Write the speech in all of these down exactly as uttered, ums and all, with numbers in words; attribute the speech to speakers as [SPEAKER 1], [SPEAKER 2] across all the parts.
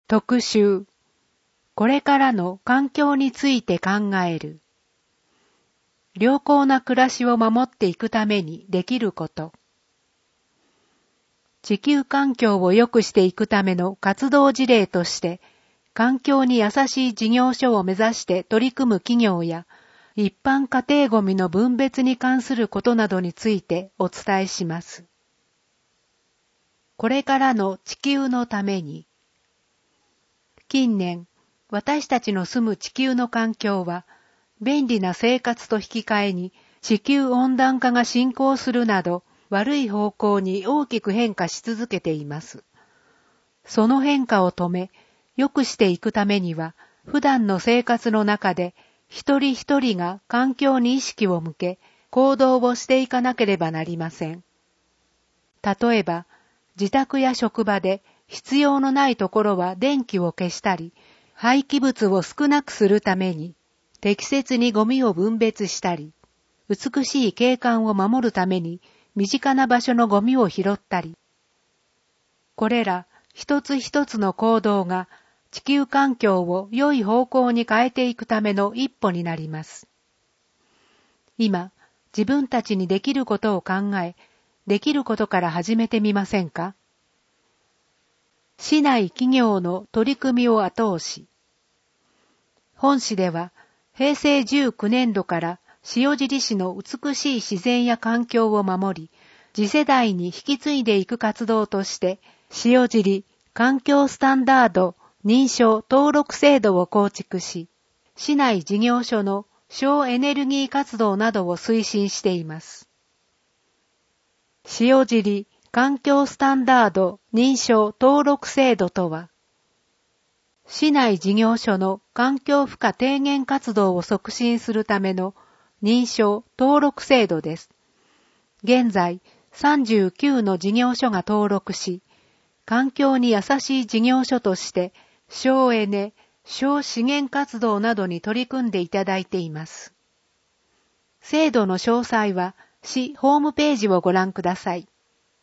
[SPEAKER 1] 特集。これからの環境について考える。良好な暮らしを守っていくためにできること。地球環境を良くしていくための活動事例として、環境に優しい事業所を目指して取り組む企業や、一般家庭ごみの分別に関することなどについてお伝えします。これからの地球のために。近年、私たちの住む地球の環境は、便利な生活と引き換えに地球温暖化が進行するなど、悪い方向に大きく変化し続けています。その変化を止め、良くしていくためには、普段の生活の中で、一人一人が環境に意識を向け、行動をしていかなければなりません。例えば、自宅や職場で必要のないところは電気を消したり、廃棄物を少なくするために、適切にゴミを分別したり、美しい景観を守るために、身近な場所のゴミを拾ったり。これら一つ一つの行動が地球環境を良い方向に変えていくための一歩になります。今、自分たちにできることを考え、できることから始めてみませんか？市内企業の取り組みを後押し。本市では、平成じゅうきゅうねんどから塩尻市の美しい自然や環境を守り、次世代に引き継いでいく活動として、塩尻環境スタンダード認証登録制度を構築し、市内事業所の省エネルギー活動などを推進しています。塩尻環境スタンダード認証登録制度とは、市内事業所の環境負荷低減活動を促進するための認証登録制度です。現在さんじゅうきゅうの事業所が登録し、環境に優しい事業所として省エネ、省資源活動などに取り組んでいただいています。制度の詳細は市ホームページをご覧ください。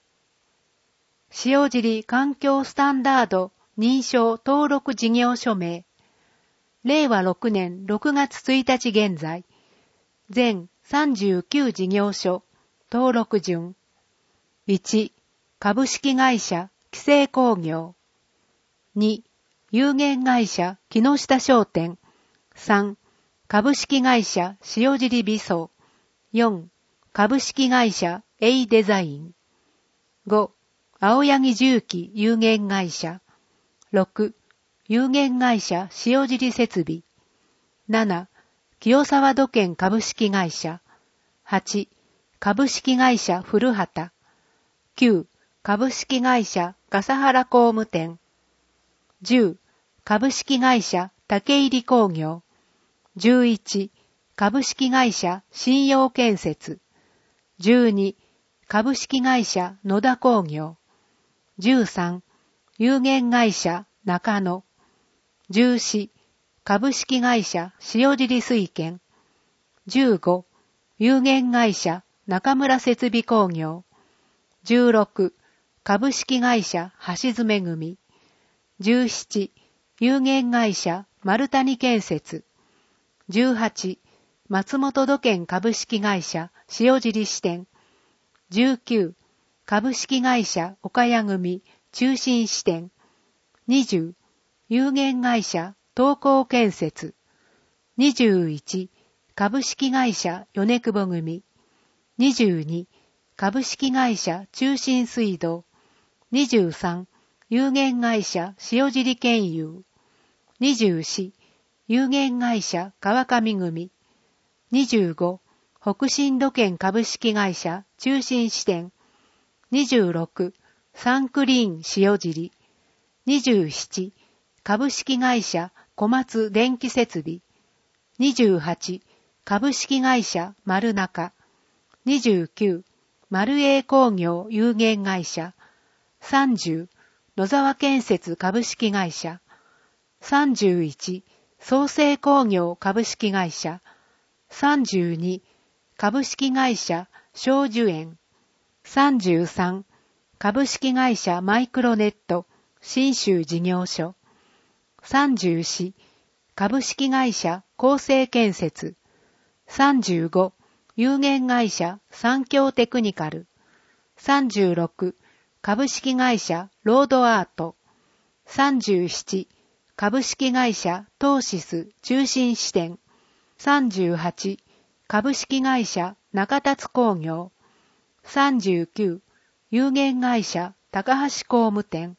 [SPEAKER 1] 塩尻環境スタンダード認証登録事業所名。れいわろくねんろくがつついたち現在。全さんじゅうきゅう事業所。登録順。いち、株式会社紀勢工業。に、有限会社木下商店。さん、株式会社塩尻美装。よん、株式会社 A デザイン。ご、青柳重機有限会社。ろく、有限会社塩尻設備。なな、清沢土建株式会社。はち、株式会社古畑。きゅう、株式会社笠原工務店。じゅう、株式会社竹入工業。じゅういち、株式会社信用建設。じゅうに、株式会社野田工業。じゅうさん、有限会社中野。じゅうよん、株式会社塩尻水建。じゅうご、有限会社中村設備工業。じゅうろく、株式会社橋爪組。じゅうなな、有限会社丸谷建設。じゅうはち、松本土建株式会社塩尻支店。じゅうきゅう、株式会社岡谷組中心支店。にじゅう、有限会社東光建設。にじゅういち、株式会社米久保組。にじゅうに、株式会社中心水道。にじゅうさん、有限会社塩尻建友。にじゅうよん、有限会社川上組。にじゅうご、北進土建株式会社中心支店。にじゅうろく、サンクリーン塩尻。にじゅうなな、株式会社小松電気設備。にじゅうはち、株式会社丸中。にじゅうきゅう、丸栄工業有限会社。さんじゅう、野沢建設株式会社。さんじゅういち、創生工業株式会社。さんじゅうに、株式会社小樹園。さんじゅうさん、株式会社マイクロネット新州事業所。 さんじゅうよん、株式会社厚生建設。さんじゅうご、有限会社三共テクニカル。さんじゅうろく、株式会社ロードアート。さんじゅうなな、株式会社トーシス中心支店。さんじゅうはち、株式会社中達工業。さんじゅうきゅう、有限会社高橋工務店。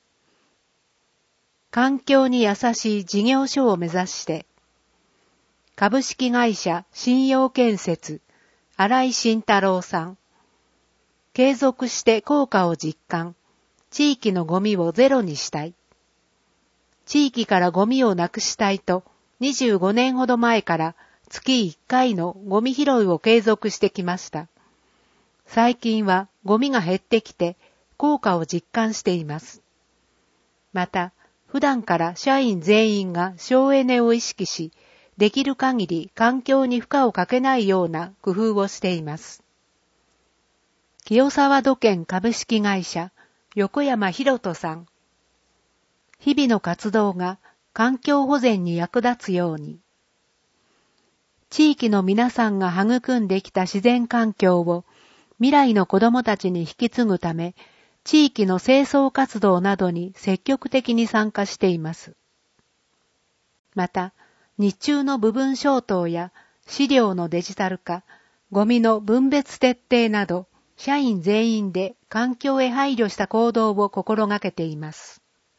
[SPEAKER 1] 環境に優しい事業所を目指して、株式会社信用建設、新井慎太郎さん。継続して効果を実感、地域のゴミをゼロにしたい。地域からゴミをなくしたいと、にじゅうごねんほど前から月いっかいのゴミ拾いを継続してきました。最近はゴミが減ってきて効果を実感しています。また、普段から社員全員が省エネを意識し、できる限り環境に負荷をかけないような工夫をしています。清沢土建株式会社横山博人さん。日々の活動が環境保全に役立つように。地域の皆さんが育んできた自然環境を未来の子どもたちに引き継ぐため、地域の清掃活動などに積極的に参加しています。また、日中の部分消灯や資料のデジタル化、ゴミの分別徹底など、社員全員で環境へ配慮した行動を心がけています。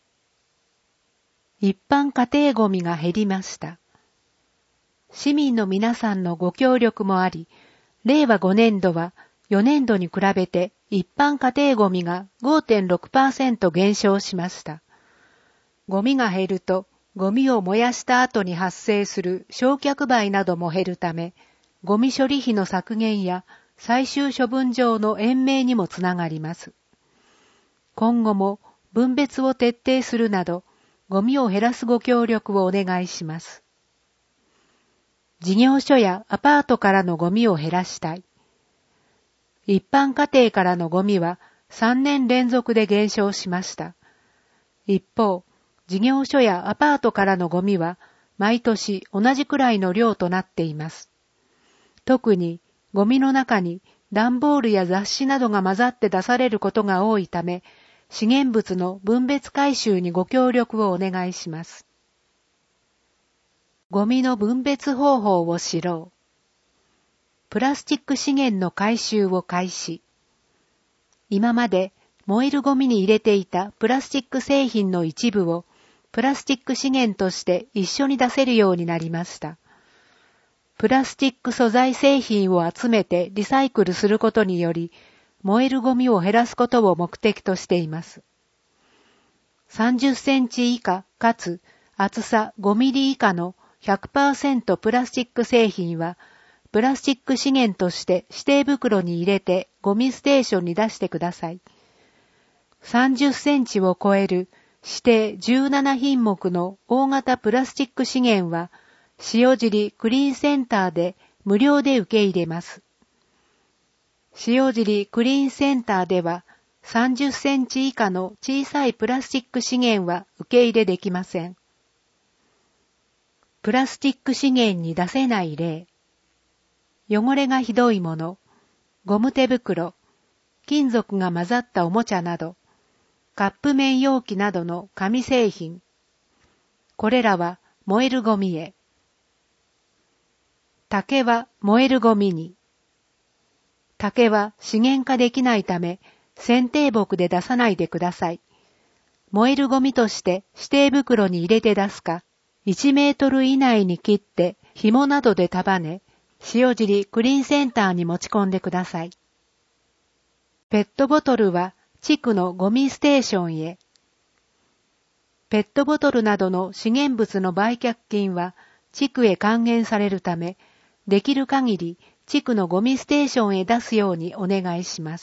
[SPEAKER 1] 一般家庭ゴミが減りました。市民の皆さんのご協力もあり、れいわごねんどはよねんどに比べて一般家庭ゴミが ごてんろくパーセント 減少しました。ゴミが減ると、ゴミを燃やした後に発生する焼却灰なども減るため、ゴミ処理費の削減や最終処分場の延命にもつながります。今後も分別を徹底するなど、ゴミを減らすご協力をお願いします。事業所やアパートからのゴミを減らしたい。一般家庭からのゴミはさんねん連続で減少しました。一方、事業所やアパートからのゴミは毎年同じくらいの量となっています。特にゴミの中に段ボールや雑誌などが混ざって出されることが多いため、資源物の分別回収にご協力をお願いします。ゴミの分別方法を知ろう。プラスチック資源の回収を開始。今まで燃えるゴミに入れていたプラスチック製品の一部をプラスチック資源として一緒に出せるようになりました。プラスチック素材製品を集めてリサイクルすることにより、燃えるゴミを減らすことを目的としています。さんじゅっセンチ以下かつ厚さごミリ以下の ひゃくパーセント プラスチック製品は、プラスチック資源として指定袋に入れてゴミステーションに出してください。さんじゅっセンチを超える指定じゅうななひんもくの大型プラスチック資源は、塩尻クリーンセンターで無料で受け入れます。塩尻クリーンセンターではさんじゅっセンチ以下の小さいプラスチック資源は受け入れできません。プラスチック資源に出せない例。汚れがひどいもの、ゴム手袋、金属が混ざったおもちゃなど、カップ麺容器などの紙製品。これらは燃えるゴミへ。竹は燃えるゴミに。竹は資源化できないため、剪定木で出さないでください。燃えるゴミとして指定袋に入れて出すか、いちメートル以内に切って紐などで束ね、塩尻クリーンセンターに持ち込んでください。ペットボトルは地区のゴミステーションへ。ペットボトルなどの資源物の売却金は地区へ還元されるため、できる限り地区のゴミステーションへ出すようにお願いします。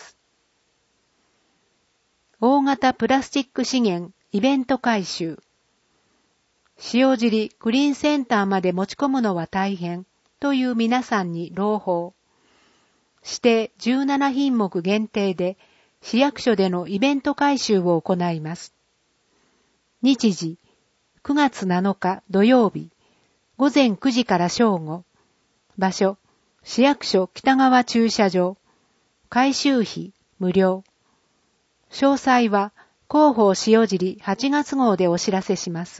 [SPEAKER 1] 大型プラスチック資源イベント回収。塩尻クリーンセンターまで持ち込むのは大変という皆さんに朗報。指定じゅうななひんもく限定で市役所でのイベント回収を行います。日時、 くがつなのか土曜日、ごぜんくじから正午。場所、市役所北側駐車場。改修費無料。詳細は広報塩尻はちがつ号でお知らせします。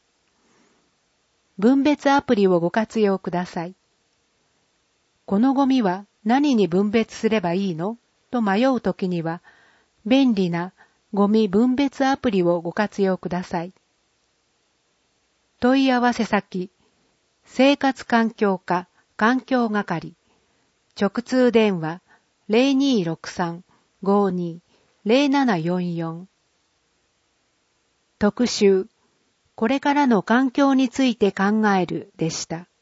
[SPEAKER 1] 分別アプリをご活用ください。このゴミは何に分別すればいいのと迷うときには、便利なゴミ分別アプリをご活用ください。問い合わせ先、生活環境課環境係、直通電話 ゼロにーろくさん ごーにー ゼロななよんよん。特集、これからの環境について考えるでした。